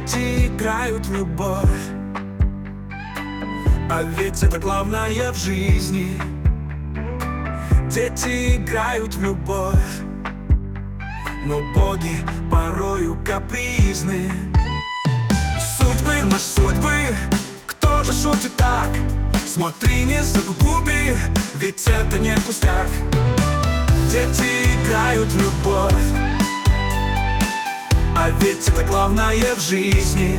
Дети играют в любовь, а ведь это главное в жизни. Дети играют в любовь, но боги порою капризны. Судьбы, наши судьбы, кто же шутит так? Смотри, не загуби, ведь это не пустяк. Дети играют в любовь, а ведь это главное в жизни.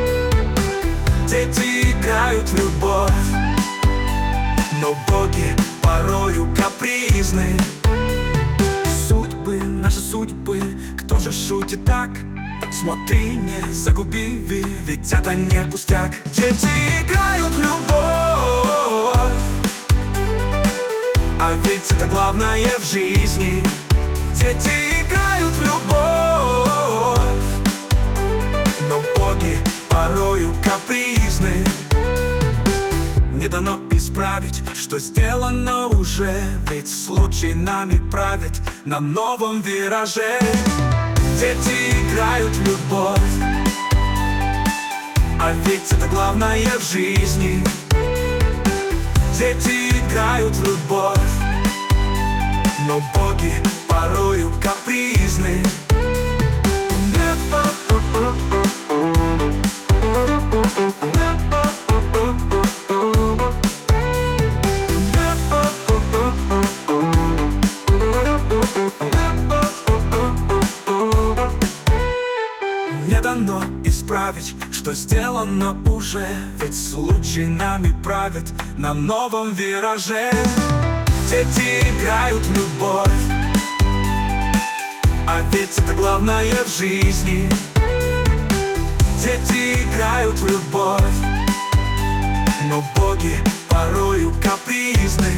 Дети играют в любовь, но боги порою капризны. Судьбы, наши судьбы, кто же шутит так? Смотри, не загуби, ведь это не пустяк. Дети играют в любовь, а ведь это главное в жизни. Дети играют в любовь, но боги порою капризны. Не дано исправить, что сделано уже, ведь случай нами правит на новом вираже. Дети играют в любовь, а ведь это главное в жизни. Дети играют в любовь, но боги порою капризны. Не дано исправить, что сделано уже, ведь случай нами правит на новом вираже. Дети играют в любовь, а ведь это главное в жизни. Дети играют в любовь, но боги порою капризны.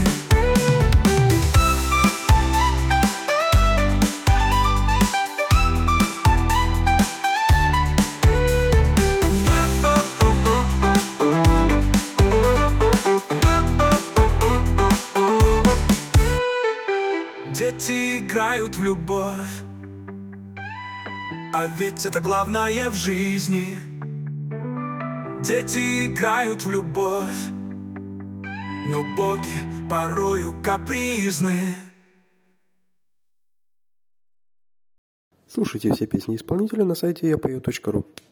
Дети играют в любовь, а ведь это главное в жизни. Дети играют в любовь, но боги порою капризны. Слушайте все песни исполнителя на сайте yapою.ru.